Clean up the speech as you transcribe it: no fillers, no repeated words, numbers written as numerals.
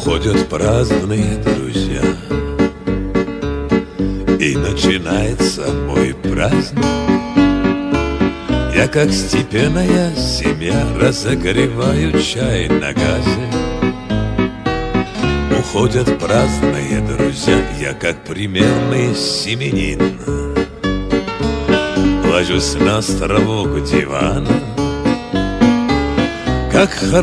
Уходят праздные друзья, и начинается мой праздник. Я, как степенная семья, разогреваю чай на газе. Уходят праздные друзья, я, как примерный семенин, ложусь на островок дивана. Как